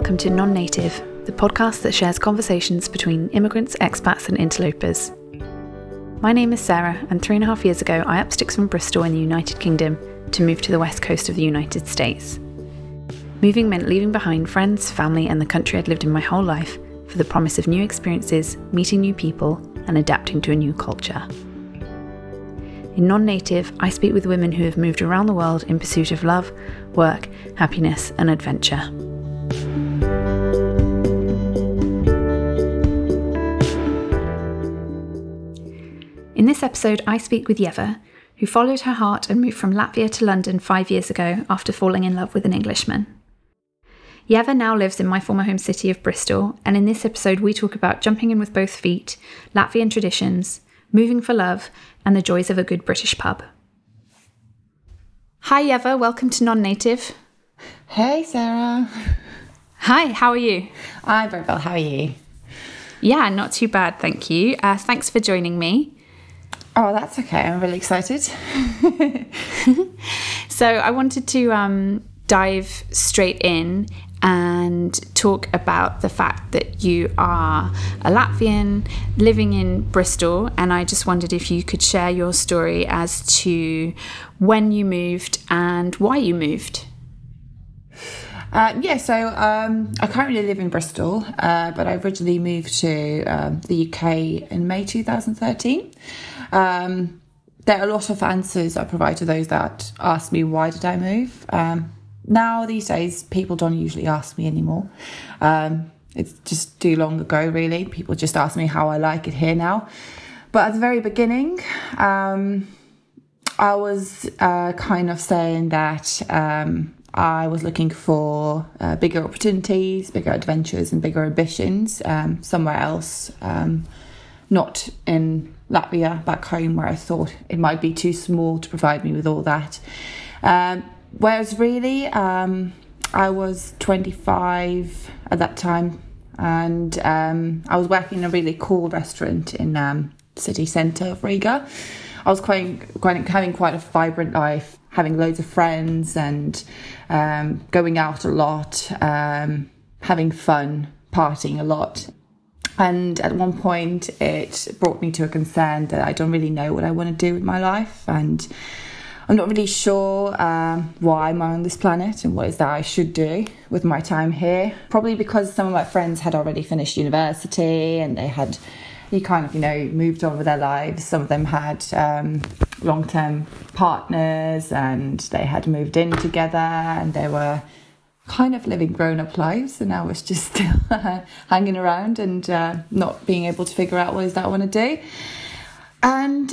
welcome to Non-Native, the podcast that shares conversations between immigrants, expats and interlopers. My name is Sarah, and 3.5 years ago I upped sticks from Bristol in the United Kingdom to move to the west coast of the United States. Moving meant leaving behind friends, family and the country I'd lived in my whole life for the promise of new experiences, meeting new people and adapting to a new culture. In Non-Native, I speak with women who have moved around the world in pursuit of love, work, happiness and adventure. In this episode, I speak with Yeva, who followed her heart and moved from Latvia to London 5 years ago after falling in love with an Englishman. Yeva now lives in my former home city of Bristol, and in this episode we talk about jumping in with both feet, Latvian traditions, moving for love, and the joys of a good British pub. Hi Yeva, welcome to Non-Native. Hey Sarah. Hi, how are you? I'm very well, how are you? Yeah, not too bad, thank you. Thanks for joining me. Oh, that's okay, I'm really excited. So I wanted to dive straight in and talk about the fact that you are a Latvian living in Bristol, and I just wondered if you could share your story as to when you moved and why you moved. I currently live in Bristol, but I originally moved to the UK in May 2013. There are a lot of answers I provide to those that ask me why did I move. Now, these days, people don't usually ask me anymore. It's just too long ago, really. People just ask me how I like it here now. But at the very beginning, I was kind of saying that I was looking for bigger opportunities, bigger adventures and bigger ambitions somewhere else, not in Latvia, back home, where I thought it might be too small to provide me with all that. Whereas really, I was 25 at that time, and I was working in a really cool restaurant in city centre of Riga. I was having quite a vibrant life, having loads of friends and going out a lot, having fun, partying a lot. And at one point, it brought me to a concern that I don't really know what I want to do with my life, and I'm not really sure why I'm on this planet and what is that I should do with my time here. Probably because some of my friends had already finished university and they had moved on with their lives. Some of them had long-term partners and they had moved in together and they were kind of living grown-up lives, and I was just still hanging around and not being able to figure out what is that I want to do. And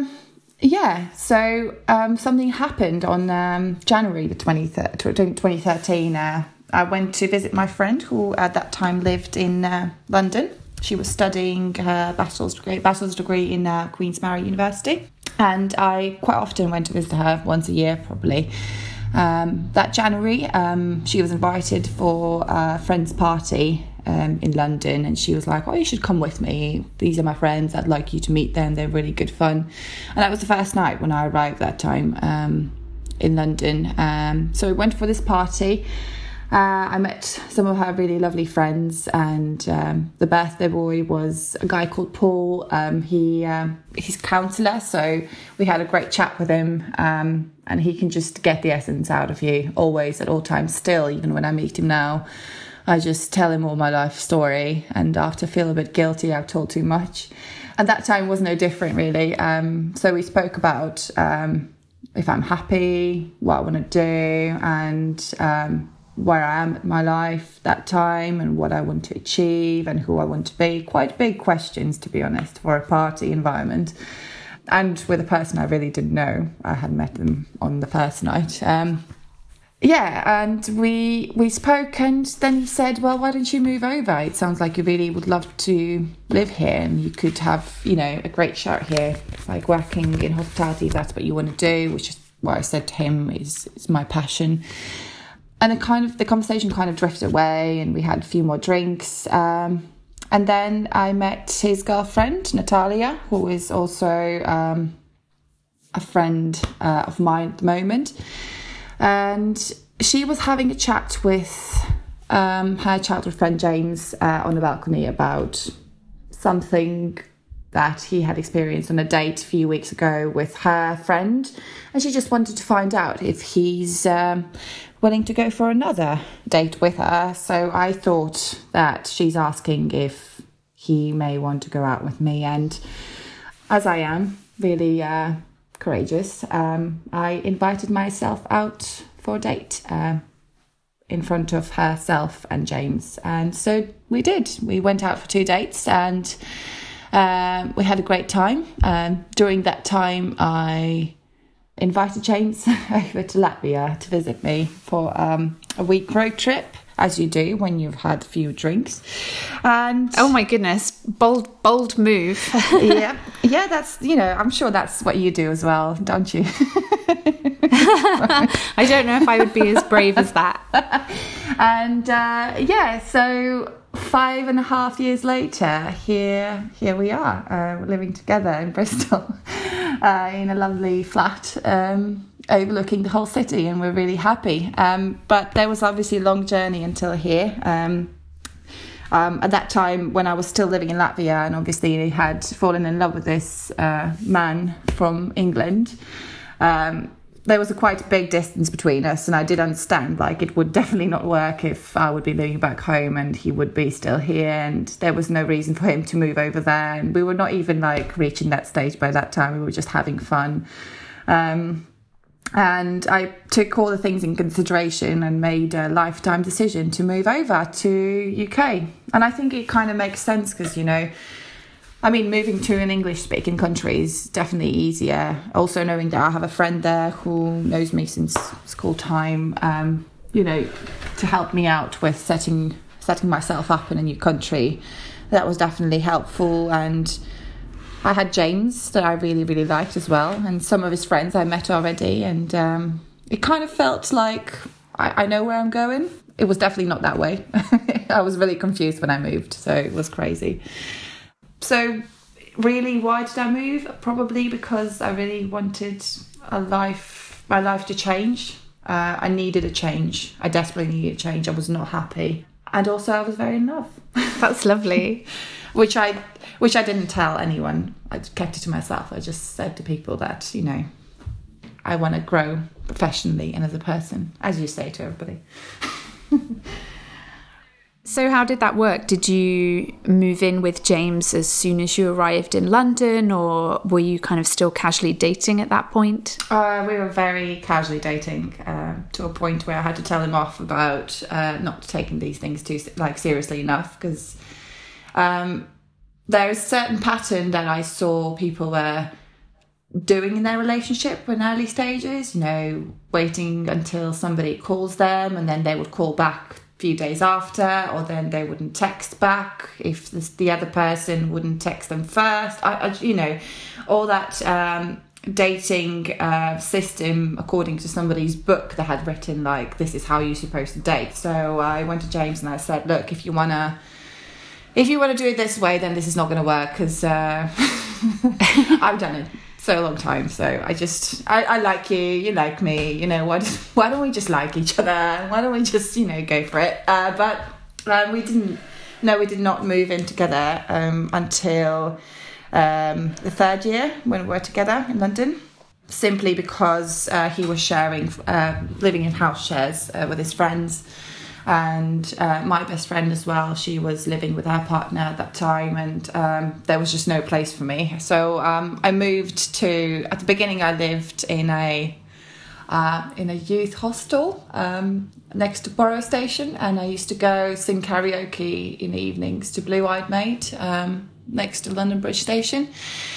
so something happened on January the 23rd, 2013. I went to visit my friend who at that time lived in London. She was studying her bachelor's degree in Queen's Mary University. And I quite often went to visit her once a year, probably. That January, she was invited for a friend's party in London, and she was like, oh, you should come with me. These are my friends. I'd like you to meet them. They're really good fun. And that was the first night when I arrived that time in London. So I went for this party. I met some of her really lovely friends, and the birthday boy was a guy called Paul. He's a counsellor, so we had a great chat with him, and he can just get the essence out of you, always, at all times, still, even when I meet him now. I just tell him all my life story, and after I feel a bit guilty, I've told too much. And that time was no different, really. So we spoke about if I'm happy, what I want to do, and where I am in my life that time, and what I want to achieve, and who I want to be. Quite big questions, to be honest, for a party environment. And with a person I really didn't know. I had met them on the first night. And we spoke, and then he said, well, why don't you move over? It sounds like you really would love to live here, and you could have, a great shot here, like working in hospitality, if that's what you want to do, which is what I said to him is my passion. And the conversation kind of drifted away, and we had a few more drinks. And then I met his girlfriend, Natalia, who is also a friend of mine at the moment. And she was having a chat with her childhood friend James on a balcony about something that he had experienced on a date a few weeks ago with her friend, and she just wanted to find out if he's willing to go for another date with her. So I thought that she's asking if he may want to go out with me, and as I am really courageous, I invited myself out for a date in front of herself and James, and so we did. We went out for 2 dates, and we had a great time. During that time, I invited James over to Latvia to visit me for a week road trip, as you do when you've had a few drinks. And oh my goodness, bold move. yeah, that's, I'm sure that's what you do as well, don't you? I don't know if I would be as brave as that. And so 5.5 years later, here we are, living together in Bristol, in a lovely flat overlooking the whole city, and we're really happy. But there was obviously a long journey until here. At that time, when I was still living in Latvia, and obviously had fallen in love with this man from England, there was a quite big distance between us, and I did understand it would definitely not work if I would be moving back home and he would be still here, and there was no reason for him to move over there, and we were not even reaching that stage by that time. We were just having fun. And I took all the things in consideration and made a lifetime decision to move over to UK. And I think it kind of makes sense because, moving to an English-speaking country is definitely easier. Also knowing that I have a friend there who knows me since school time, to help me out with setting myself up in a new country. That was definitely helpful. And I had James that I really, really liked as well, and some of his friends I met already, and it kind of felt like I know where I'm going. It was definitely not that way. I was really confused when I moved, so it was crazy. So really, why did I move? Probably because I really wanted my life to change. I needed a change. I desperately needed a change. I was not happy. And also I was very in love. That's lovely. Which I didn't tell anyone. I kept it to myself. I just said to people that, I want to grow professionally and as a person, as you say to everybody. So how did that work? Did you move in with James as soon as you arrived in London, or were you kind of still casually dating at that point? We were very casually dating, to a point where I had to tell him off about not taking these things too seriously enough, because there is a certain pattern that I saw people were doing in their relationship in early stages, waiting until somebody calls them and then they would call back a few days after, or then they wouldn't text back if the other person wouldn't text them first. All that dating system according to somebody's book that had written this is how you're supposed to date. So I went to James and I said, look, if you want to do it this way, then this is not going to work, because I've done it so long time. So I like you, you like me, why don't we just like each other? Why don't we just, go for it? But we did not move in together until the 3rd year when we were together in London, simply because he was living in house shares with his friends. And my best friend as well, she was living with her partner at that time, and there was just no place for me. So I moved at the beginning I lived in a youth hostel next to Borough Station, and I used to go sing karaoke in the evenings to Blue Eyed Maid next to London Bridge Station.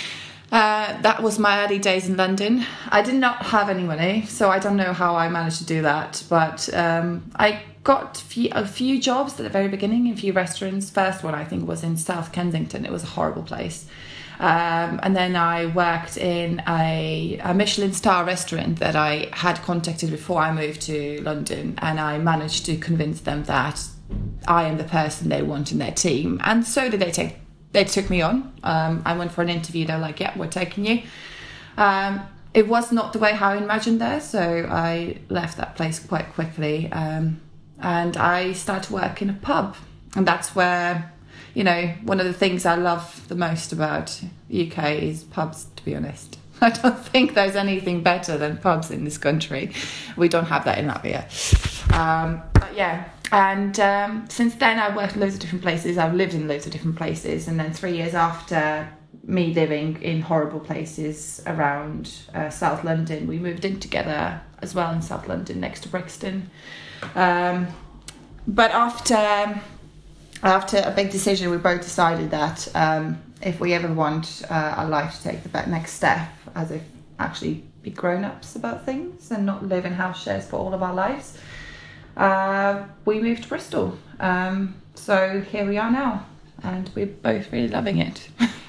That was my early days in London. I did not have any money, so I don't know how I managed to do that, but I got a few jobs at the very beginning in a few restaurants. First one I think was in South Kensington. It was a horrible place. And then I worked in a Michelin star restaurant that I had contacted before I moved to London, and I managed to convince them that I am the person they want in their team. And so did they took me on. I went for an interview. They're like, yeah, we're taking you. It was not the way how I imagined there, so I left that place quite quickly. and I started to work in a pub. And that's where, one of the things I love the most about UK is pubs, to be honest. I don't think there's anything better than pubs in this country. We don't have that in Latvia. But yeah, and since then I've worked in loads of different places. I've lived in loads of different places. And then 3 years after me living in horrible places around South London, we moved in together as well in South London, next to Brixton. But after a big decision, we both decided that if we ever want our life to take the next step, as if actually be grown-ups about things and not live in house shares for all of our lives, we moved to Bristol. So here we are now, and we're both really loving it.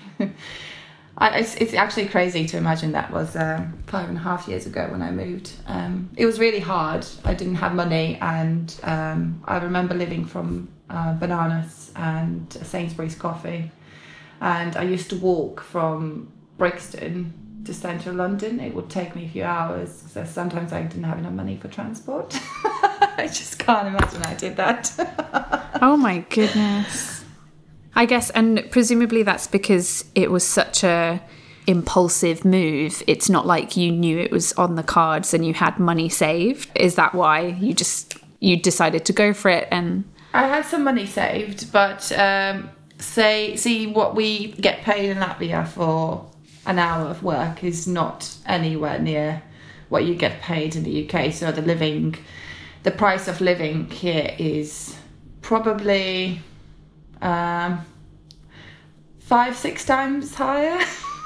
It's actually crazy to imagine that was 5.5 years ago when I moved. It was really hard. I didn't have money, and I remember living from bananas and Sainsbury's coffee. And I used to walk from Brixton to central London. It would take me a few hours, so sometimes I didn't have enough money for transport. I just can't imagine I did that. Oh my goodness. I guess, and presumably that's because it was such a impulsive move. It's not like you knew it was on the cards and you had money saved. Is that why you decided to go for it? And I had some money saved, but see what we get paid in Latvia for an hour of work is not anywhere near what you get paid in the UK. So the price of living here is probably 5-6 times higher.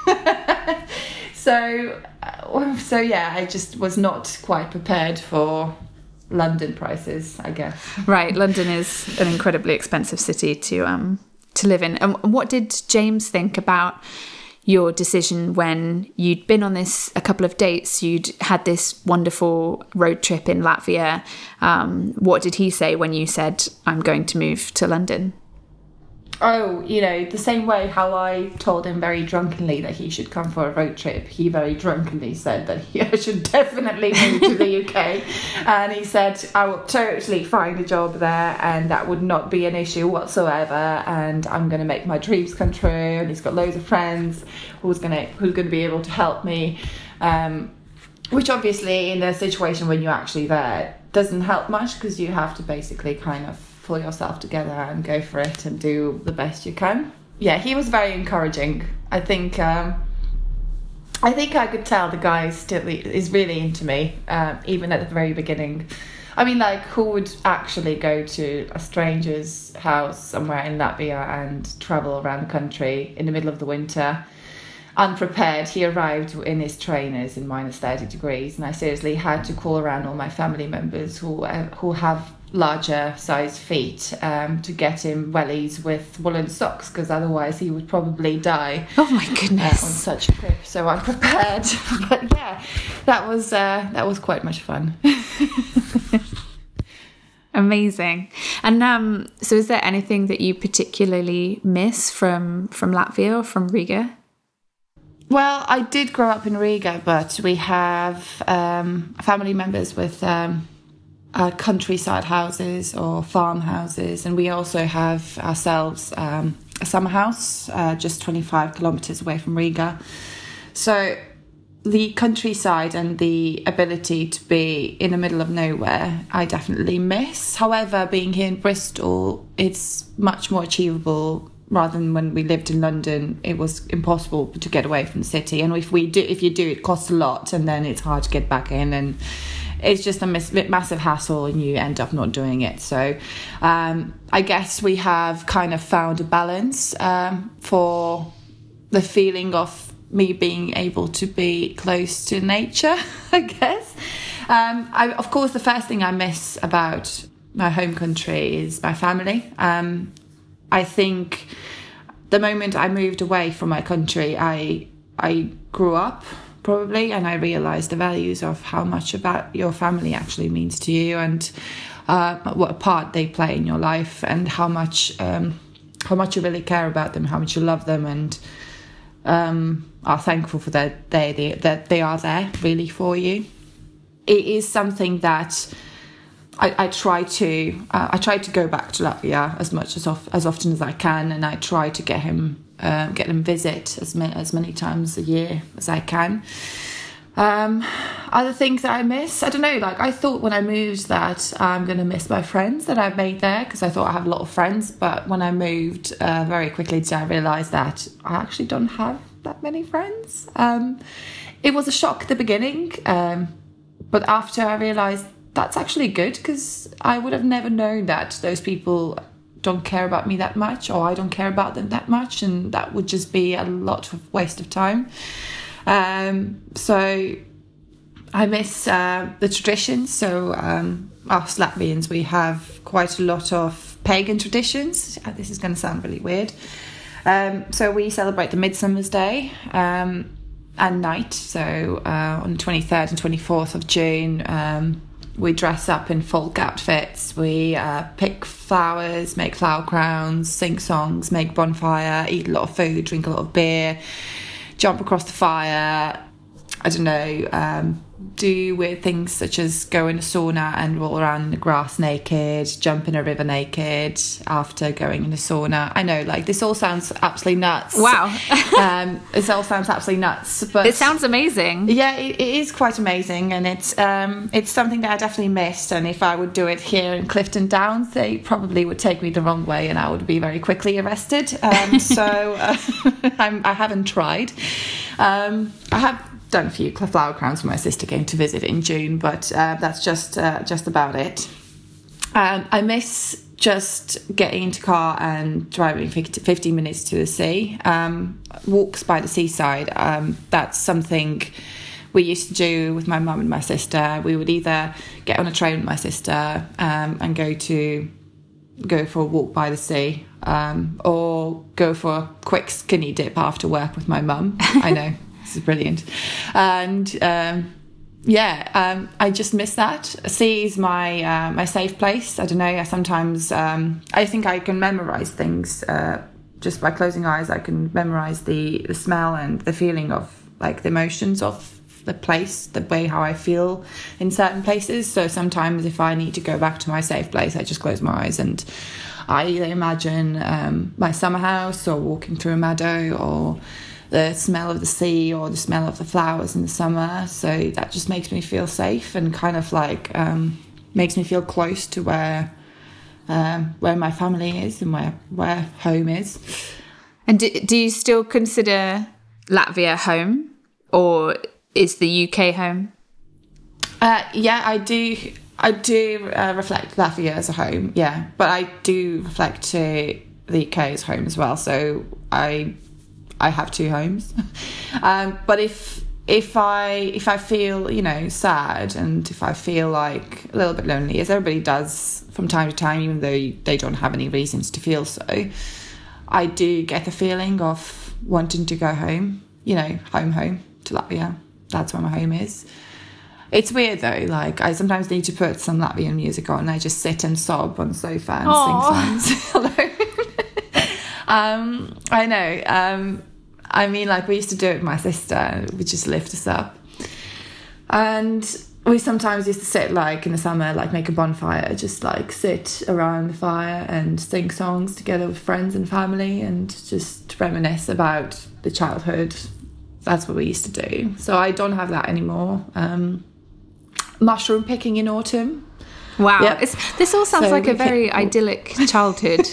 So yeah, I just was not quite prepared for London prices, I guess. Right, London is an incredibly expensive city to live in. And what did James think about your decision when you'd been on this a couple of dates, you'd had this wonderful road trip in Latvia? What did he say when you said, I'm going to move to London? Oh, the same way how I told him very drunkenly that he should come for a road trip, he very drunkenly said that I should definitely move to the UK. And he said, I will totally find a job there and that would not be an issue whatsoever. And I'm going to make my dreams come true. And he's got loads of friends who's going to be able to help me. Which obviously in a situation when you're actually there doesn't help much, because you have to basically kind of pull yourself together and go for it and do the best you can. Yeah, he was very encouraging. I think I could tell the guy still is really into me, even at the very beginning. I mean, like, who would actually go to a stranger's house somewhere in Latvia and travel around the country in the middle of the winter unprepared? He arrived in his trainers in minus 30 degrees, and I seriously had to call around all my family members who have larger size feet to get him wellies with woolen socks, because otherwise he would probably die. Oh my goodness. On such a trip. So I'm prepared. But yeah, that was quite much fun. Amazing. And so is there anything that you particularly miss from Latvia or from Riga? Well, I did grow up in Riga, but we have family members with countryside houses or farmhouses, and we also have ourselves a summer house just 25 kilometers away from Riga. So the countryside and the ability to be in the middle of nowhere, I definitely miss. However, being here in Bristol, it's much more achievable. Rather than when we lived in London, it was impossible to get away from the city. And if you do, it costs a lot, and then it's hard to get back in, and it's just a massive hassle, and you end up not doing it. So I guess we have kind of found a balance for the feeling of me being able to be close to nature, I guess. Of course, the first thing I miss about my home country is my family. I think the moment I moved away from my country, I grew up probably, and I realised the values of how much about your family actually means to you, and what part they play in your life, and how much you really care about them, how much you love them, and are thankful for that they are there really for you. It is something that I try to go back to Latvia as much as often as I can, and I try to get him visit as many times a year as I can. Other things that I miss, I don't know, like I thought when I moved that I'm going to miss my friends that I've made there, because I thought I have a lot of friends, but when I moved, very quickly I realised that I actually don't have that many friends. It was a shock at the beginning, but after I realised that's actually good, because I would have never known that those people don't care about me that much, or I don't care about them that much, and that would just be a lot of waste of time. So I miss the traditions. So us Latvians, we have quite a lot of pagan traditions. This is going to sound really weird. So we celebrate the Midsummer's Day and night. So on the 23rd and 24th of June, we dress up in folk outfits. We pick flowers, make flower crowns, sing songs, make bonfire, eat a lot of food, drink a lot of beer, jump across the fire. I don't know, do weird things such as go in a sauna and roll around in the grass naked, jump in a river naked after going in a sauna. I know, like, this all sounds absolutely nuts. Wow. This all sounds absolutely nuts. But it sounds amazing. Yeah, it is quite amazing, and it's something that I definitely missed. And if I would do it here in Clifton Downs, they probably would take me the wrong way and I would be very quickly arrested. So I haven't tried. I have done a few flower crowns when my sister came to visit in June, but that's just about it. I miss just getting into car and driving 15 minutes to the sea. Walks by the seaside, that's something we used to do with my mum and my sister. We would either get on a train with my sister and go for a walk by the sea, or go for a quick skinny dip after work with my mum. I know. This is brilliant. And I just miss that. Sea is my safe place. I don't know, sometimes I think I can memorise things just by closing eyes. I can memorise the smell and the feeling of, like, the emotions of the place, the way how I feel in certain places. So sometimes if I need to go back to my safe place, I just close my eyes and I either imagine my summer house, or walking through a meadow, or the smell of the sea, or the smell of the flowers in the summer. So that just makes me feel safe and kind of like makes me feel close to where my family is and where home is. And do you still consider Latvia home, or is the UK home? Yeah, I do. I do reflect Latvia as a home, yeah, but I do reflect to the UK as home as well. So I have two homes. But if I feel, sad, and if I feel like a little bit lonely, as everybody does from time to time, even though they don't have any reasons to feel so, I do get the feeling of wanting to go home, home to Latvia. That's where my home is. It's weird though, like I sometimes need to put some Latvian music on and I just sit and sob on the sofa and sing songs alone. I know. I mean, like, we used to do it with my sister. We just lift us up. And we sometimes used to sit, like, in the summer, like, make a bonfire, just, like, sit around the fire and sing songs together with friends and family and just reminisce about the childhood. That's what we used to do. So I don't have that anymore. Mushroom picking in autumn. Wow. Yep. This all sounds like a very idyllic childhood.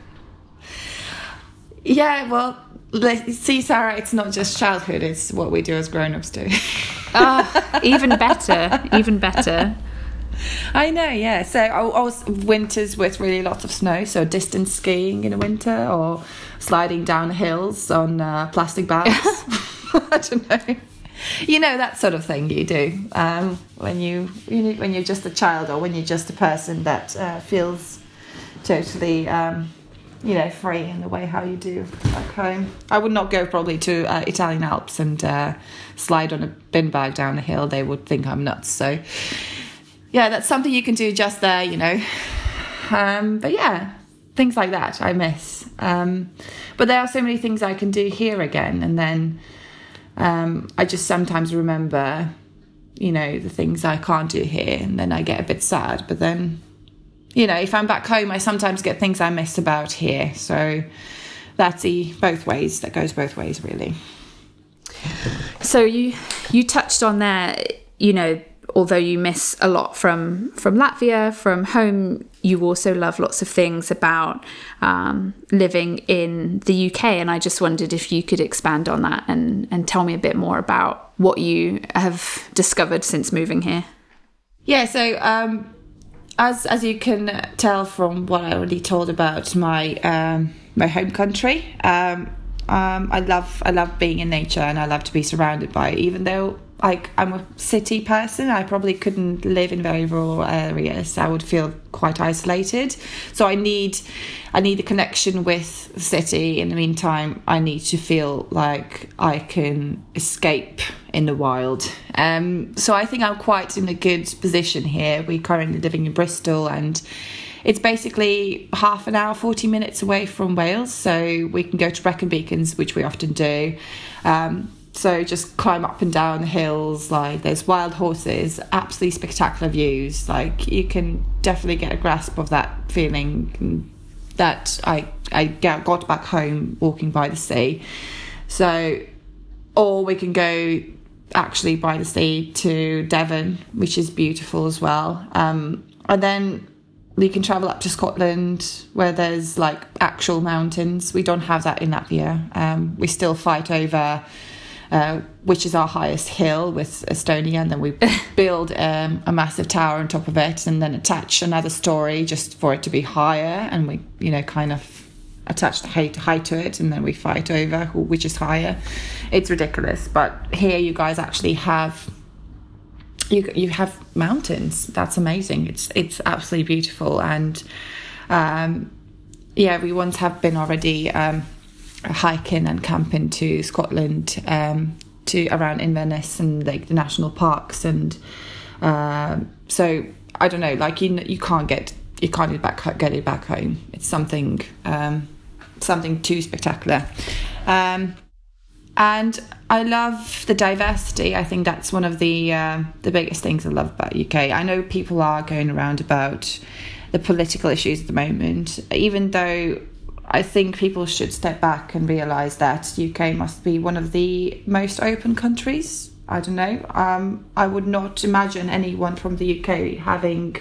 Yeah, well, see, Sarah, it's not just childhood, it's what we do as grown-ups do. Even better. I know, yeah. So I was winters with really lots of snow, so distance skiing in the winter, or sliding down hills on plastic bags. I don't know. That sort of thing you do when you're just a child, or when you're just a person that feels totally free in the way how you do back home. I would not go probably to Italian Alps and slide on a bin bag down a hill. They would think I'm nuts. So yeah, that's something you can do just there, but yeah, things like that I miss. But there are so many things I can do here again, and then I just sometimes remember the things I can't do here, and then I get a bit sad. But then, if I'm back home, I sometimes get things I miss about here. So that's both ways. That goes both ways, really. So you touched on there, although you miss a lot from Latvia, from home, you also love lots of things about living in the UK. And I just wondered if you could expand on that and tell me a bit more about what you have discovered since moving here. Yeah, so as you can tell from what I already told about my my home country, I love being in nature, and I love to be surrounded by it. Even though I'm a city person, I probably couldn't live in very rural areas. I would feel quite isolated. So I need a connection with the city. In the meantime, I need to feel like I can escape in the wild. So I think I'm quite in a good position here. We're currently living in Bristol, and it's basically half an hour, 40 minutes away from Wales. So we can go to Brecon Beacons, which we often do. So just climb up and down the hills, like there's wild horses, absolutely spectacular views. Like you can definitely get a grasp of that feeling that I got back home walking by the sea. So, or we can go actually by the sea to Devon, which is beautiful as well. And then we can travel up to Scotland, where there's like actual mountains. We don't have that in Latvia. We still fight over which is our highest hill with Estonia, and then we build a massive tower on top of it, and then attach another story just for it to be higher, and we kind of attach the height to it, and then we fight over which is higher. It's ridiculous. But here you guys actually have you have mountains. That's amazing. It's absolutely beautiful. And we once have been already hiking and camping to Scotland, to around Inverness and like the national parks, and so I don't know, like you can't get it back home. It's something too spectacular. And I love the diversity. I think that's one of the biggest things I love about UK. I know people are going around about the political issues at the moment, even though I think people should step back and realise that UK must be one of the most open countries. I don't know. I would not imagine anyone from the UK having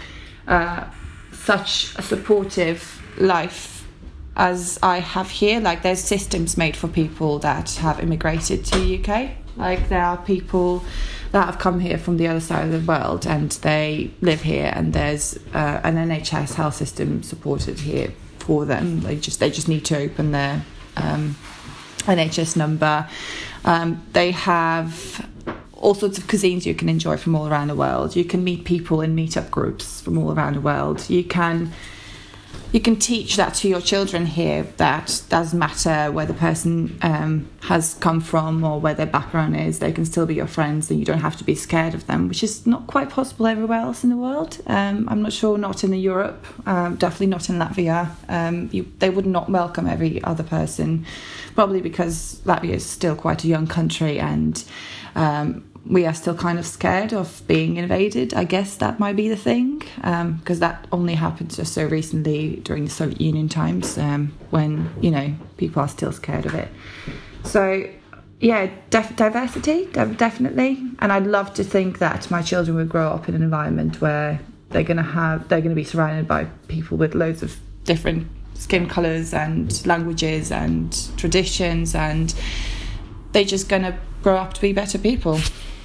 such a supportive life as I have here. Like there's systems made for people that have immigrated to the UK. Like there are people that have come here from the other side of the world and they live here, and there's an NHS health system supported here for them. They just need to open their NHS number. They have all sorts of cuisines you can enjoy from all around the world. You can meet people in meetup groups from all around the world. You can teach that to your children here, that doesn't matter where the person has come from or where their background is. They can still be your friends, and you don't have to be scared of them, which is not quite possible everywhere else in the world. I'm not sure, not in Europe, definitely not in Latvia. They would not welcome every other person, probably because Latvia is still quite a young country, and we are still kind of scared of being invaded. I guess that might be the thing, because that only happened just so recently during the Soviet Union times, when, people are still scared of it. So, yeah, diversity, definitely. And I'd love to think that my children will grow up in an environment where they're going to be surrounded by people with loads of different skin colours and languages and traditions, and they're just going to grow up to be better people.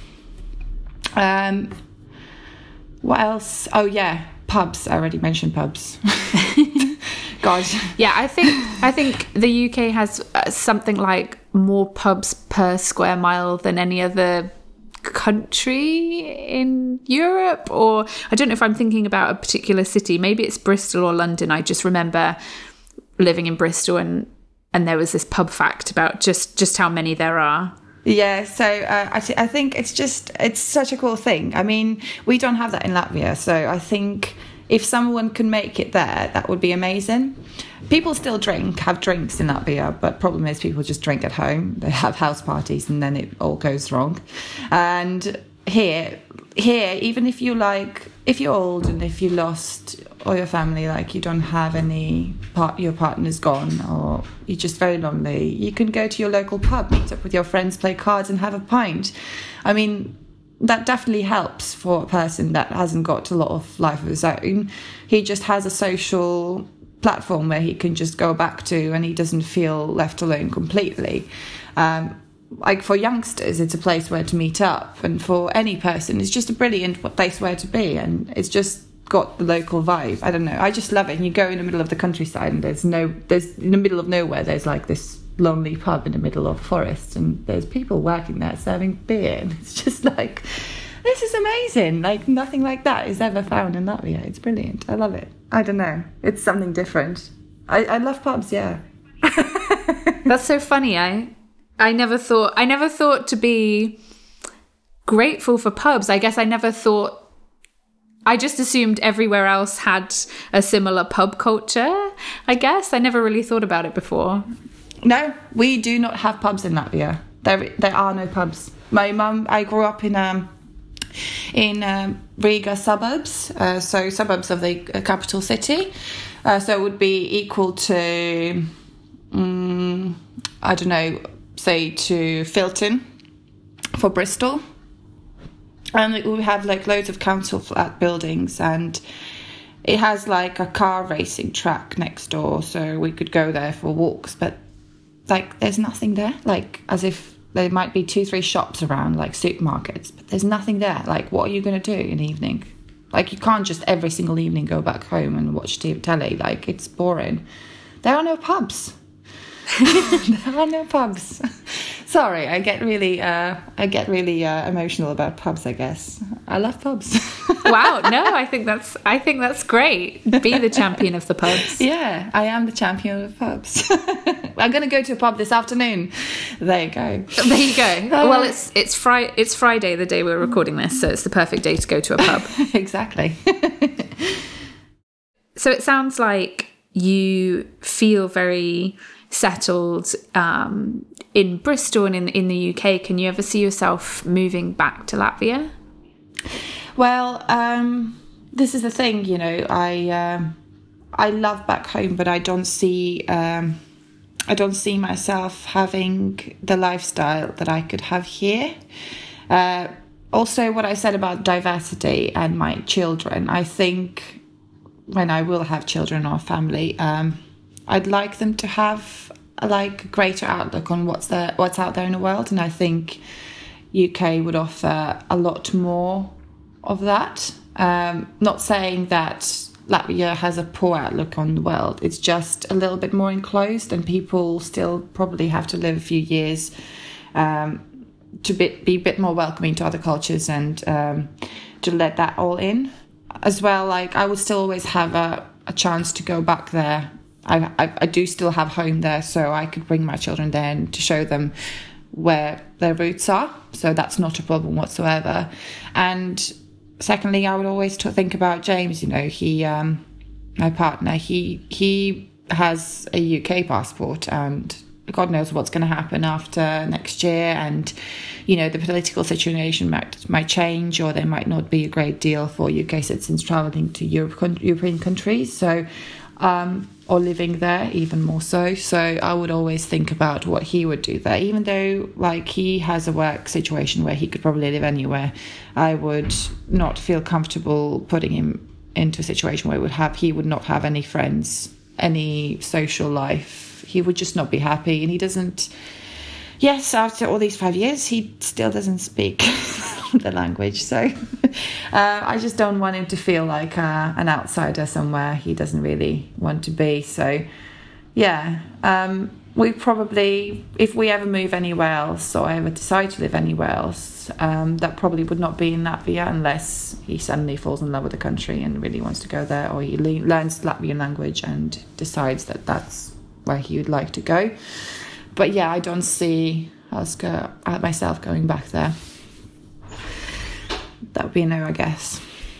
What else? Oh yeah, pubs. I already mentioned pubs. God. Yeah, I think the UK has something like more pubs per square mile than any other country in Europe, or I don't know if I'm thinking about a particular city. Maybe it's Bristol or London. I just remember living in Bristol, and there was this pub fact about just how many there are. Yeah, so I think it's such a cool thing. I mean, we don't have that in Latvia, so I think if someone can make it there, that would be amazing. People still have drinks in Latvia, but problem is people just drink at home. They have house parties, and then it all goes wrong. And here, even if you're old and if you lost all your family, like you don't have your partner's gone, or you're just very lonely, you can go to your local pub, meet up with your friends, play cards and have a pint. I mean, that definitely helps for a person that hasn't got a lot of life of his own. He just has a social platform where he can just go back to, and he doesn't feel left alone completely. Like for youngsters, it's a place where to meet up, and for any person, it's just a brilliant place where to be, and it's just got the local vibe. I don't know, I just love it. And you go in the middle of the countryside, and there's in the middle of nowhere, there's like this lonely pub in the middle of the forest, and there's people working there serving beer, and it's just like, this is amazing. Like nothing like that is ever found in Latvia. It's brilliant. I love it. I don't know, it's something different. I love pubs. Yeah. That's so funny. I never thought to be grateful for pubs. I guess I just assumed everywhere else had a similar pub culture, I guess. I never really thought about it before. No, we do not have pubs in Latvia. There are no pubs. My mum, I grew up in Riga suburbs, so suburbs of the capital city. So it would be equal to, I don't know, say to Filton for Bristol. And we have like loads of council flat buildings, and it has like a car racing track next door, so we could go there for walks, but like there's nothing there, like as if there might be 2-3 shops around, like supermarkets, but there's nothing there. Like what are you going to do in the evening? Like you can't just every single evening go back home and watch telly, like it's boring. There are no pubs. There are no pubs. Sorry, I get really emotional about pubs, I guess. I love pubs. Wow, no, I think that's great. Be the champion of the pubs. Yeah, I am the champion of the pubs. I'm going to go to a pub this afternoon. There you go. There you go. Well, it's Friday, the day we're recording this, so it's the perfect day to go to a pub. Exactly. So it sounds like you feel very settled in Bristol and in the UK. Can you ever see yourself moving back to Latvia? Well, this is the thing, you know, I love back home, but I don't see myself having the lifestyle that I could have here. Also, what I said about diversity and my children, I think when I will have children or family, I'd like them to have a greater outlook on what's out there in the world, and I think UK would offer a lot more of that. Not saying that Latvia has a poor outlook on the world, it's just a little bit more enclosed, and people still probably have to live a few years to be a bit more welcoming to other cultures and to let that all in. As well, like I would still always have a chance to go back there. I do still have home there, so I could bring my children there and to show them where their roots are. So that's not a problem whatsoever. And secondly, I would always think about James. You know, he, my partner, he has a UK passport, and God knows what's going to happen after next year. And you know, the political situation might change, or there might not be a great deal for UK citizens travelling to European countries. So. Or living there, even more so. So I would always think about what he would do there, even though like he has a work situation where he could probably live anywhere. I would not feel comfortable putting him into a situation where he would not have any friends, any social life. He would just not be happy, and he doesn't. Yes, after all these 5 years, he still doesn't speak the language. So I just don't want him to feel like an outsider somewhere he doesn't really want to be. So, yeah, we probably, if we ever move anywhere else or ever decide to live anywhere else, that probably would not be in Latvia unless he suddenly falls in love with the country and really wants to go there, or he learns the Latvian language and decides that that's where he would like to go. But yeah, I don't see myself going back there. That would be a no, I guess.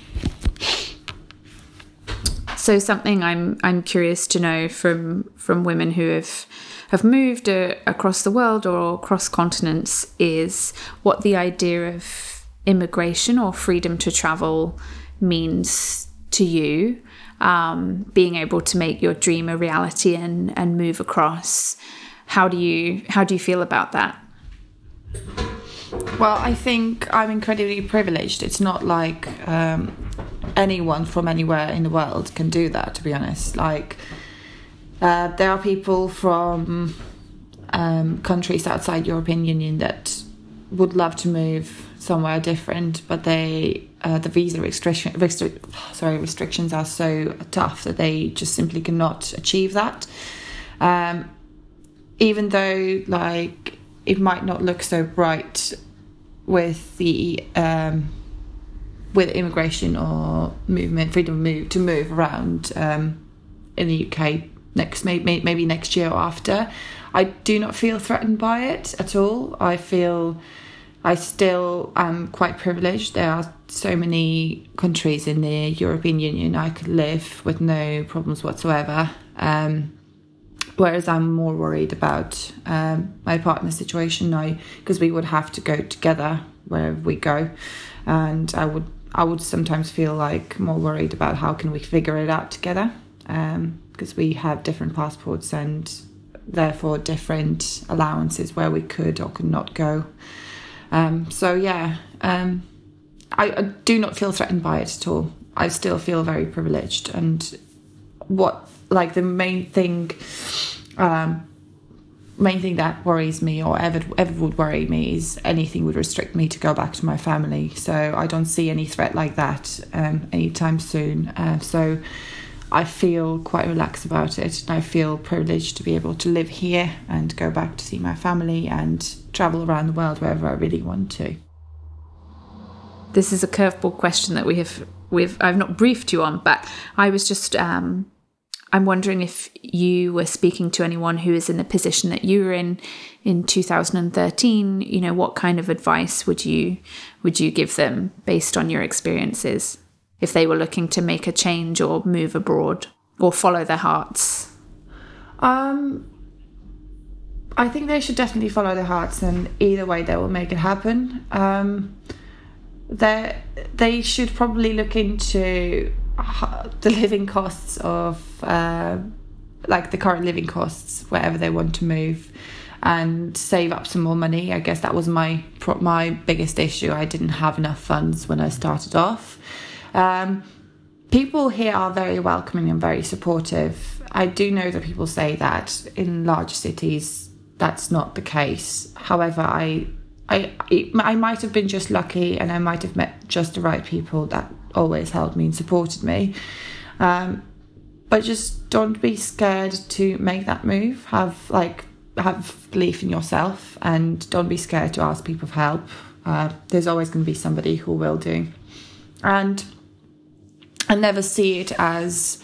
So something I'm curious to know from women who have moved across the world or across continents is what the idea of immigration or freedom to travel means to you, being able to make your dream a reality and move across. How do you feel about that? Well, I think I'm incredibly privileged. It's not like anyone from anywhere in the world can do that, to be honest. Like, there are people from countries outside European Union that would love to move somewhere different, but the visa restrictions are so tough that they just simply cannot achieve that. Even though, like, it might not look so bright with the with immigration or movement, freedom to move around in the UK maybe next year or after, I do not feel threatened by it at all. I feel I still am quite privileged. There are so many countries in the European Union I could live with no problems whatsoever. Whereas I'm more worried about my partner's situation now, because we would have to go together wherever we go, and I would sometimes feel like more worried about how can we figure it out together, because we have different passports and therefore different allowances where we could or could not go. I do not feel threatened by it at all. I still feel very privileged, and the main thing that worries me, or ever would worry me, is anything would restrict me to go back to my family. So I don't see any threat like that anytime soon. So I feel quite relaxed about it, and I feel privileged to be able to live here and go back to see my family and travel around the world wherever I really want to. This is a curveball question that I've not briefed you on, but I was just I'm wondering if you were speaking to anyone who is in the position that you were in 2013. You know, what kind of advice would you give them based on your experiences, if they were looking to make a change or move abroad or follow their hearts? I think they should definitely follow their hearts, and either way they will make it happen. They should probably look into the living costs of the current living costs wherever they want to move, and save up some more money. I guess that was my biggest issue. I didn't have enough funds when I started off. People here are very welcoming and very supportive. I do know that people say that in larger cities that's not the case. However, I might have been just lucky, and I might have met just the right people that always helped me and supported me. But just don't be scared to make that move. Have belief in yourself, and don't be scared to ask people for help. There's always going to be somebody who will do. And never see it as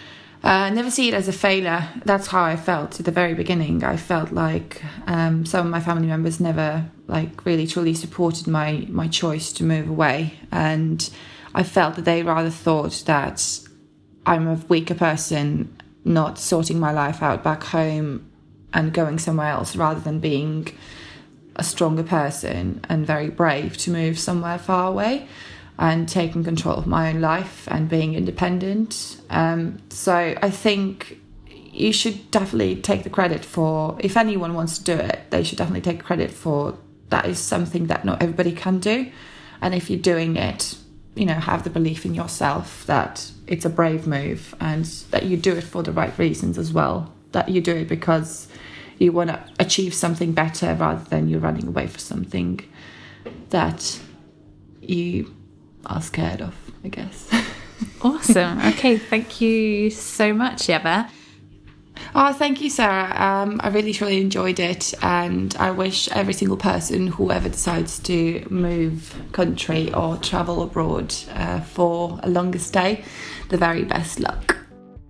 a failure. That's how I felt at the very beginning. I felt like some of my family members never really truly supported my choice to move away, and I felt that they rather thought that I'm a weaker person not sorting my life out back home and going somewhere else, rather than being a stronger person and very brave to move somewhere far away and taking control of my own life and being independent. So I think you should definitely take the credit for, if anyone wants to do it, they should definitely take credit for that is something that not everybody can do. And if you're doing it, have the belief in yourself that it's a brave move, and that you do it for the right reasons as well. That you do it because you want to achieve something better, rather than you're running away for something that you are scared of, I guess. Awesome. Okay, thank you so much, Eva. Oh, thank you, Sarah. I really, truly enjoyed it, and I wish every single person, whoever decides to move country or travel abroad for a longer stay, the very best luck.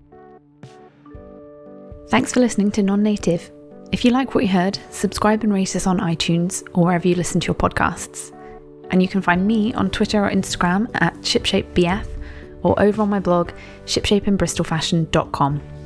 Thanks for listening to Non-Native. If you like what you heard, subscribe and rate us on iTunes or wherever you listen to your podcasts. And you can find me on Twitter or Instagram at ShipShapeBF, or over on my blog, shipshapeinbristolfashion.com.